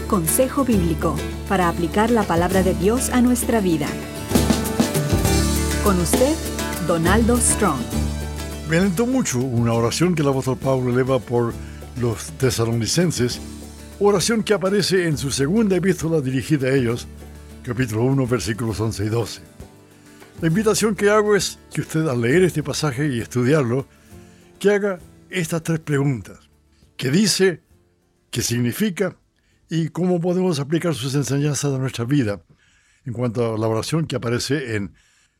Consejo Bíblico para aplicar la palabra de Dios a nuestra vida. Con usted, Donaldo Strong. Me alentó mucho una oración que el apóstol Pablo eleva por los tesalonicenses, oración que aparece en su segunda epístola dirigida a ellos, capítulo 1, versículos 11 y 12. La invitación que hago es que usted, al leer este pasaje y estudiarlo, que haga estas tres preguntas. ¿Qué dice? ¿Qué significa? ¿Y cómo podemos aplicar sus enseñanzas a nuestra vida? En cuanto a la oración que aparece en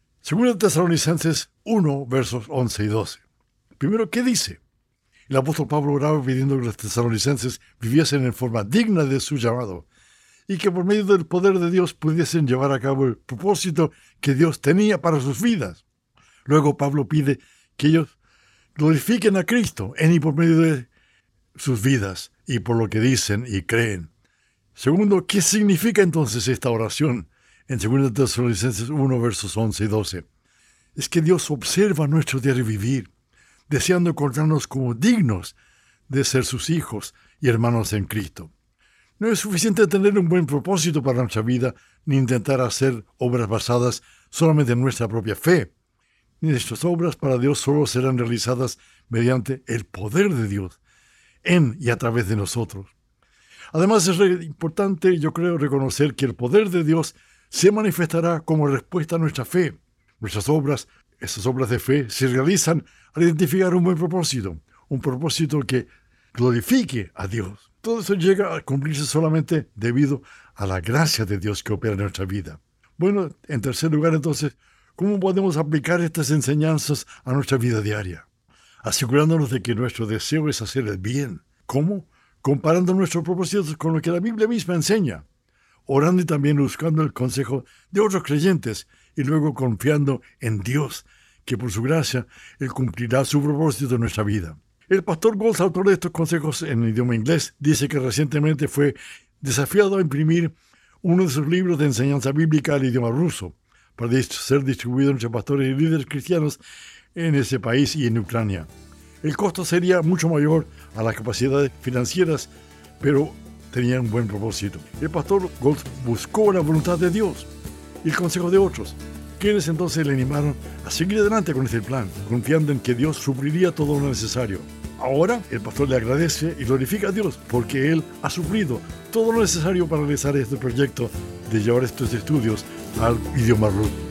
2 Tesalonicenses 1, versos 11 y 12. Primero, ¿qué dice? El apóstol Pablo oraba pidiendo que los tesalonicenses viviesen en forma digna de su llamado y que por medio del poder de Dios pudiesen llevar a cabo el propósito que Dios tenía para sus vidas. Luego Pablo pide que ellos glorifiquen a Cristo en y por medio de sus vidas y por lo que dicen y creen. Segundo, ¿qué significa entonces esta oración en 2 Tesalonicenses 1, versos 11 y 12? Es que Dios observa nuestro diario vivir, deseando encontrarnos como dignos de ser sus hijos y hermanos en Cristo. No es suficiente tener un buen propósito para nuestra vida, ni intentar hacer obras basadas solamente en nuestra propia fe. Nuestras obras para Dios solo serán realizadas mediante el poder de Dios, en y a través de nosotros. Además, es importante, yo creo, reconocer que el poder de Dios se manifestará como respuesta a nuestra fe. Nuestras obras, esas obras de fe, se realizan al identificar un buen propósito, un propósito que glorifique a Dios. Todo eso llega a cumplirse solamente debido a la gracia de Dios que opera en nuestra vida. Bueno, en tercer lugar, entonces, ¿cómo podemos aplicar estas enseñanzas a nuestra vida diaria? Asegurándonos de que nuestro deseo es hacer el bien. ¿Cómo? Comparando nuestros propósitos con lo que la Biblia misma enseña, orando y también buscando el consejo de otros creyentes y luego confiando en Dios, que por su gracia Él cumplirá su propósito en nuestra vida. El pastor Goltz, autor de estos consejos en idioma inglés, dice que recientemente fue desafiado a imprimir uno de sus libros de enseñanza bíblica al idioma ruso para ser distribuido entre pastores y líderes cristianos en ese país y en Ucrania. El costo sería mucho mayor a las capacidades financieras, pero tenía un buen propósito. El pastor Goltz buscó la voluntad de Dios y el consejo de otros, quienes entonces le animaron a seguir adelante con este plan, confiando en que Dios supliría todo lo necesario. Ahora, el pastor le agradece y glorifica a Dios porque Él ha suplido todo lo necesario para realizar este proyecto de llevar estos estudios al idioma ruso.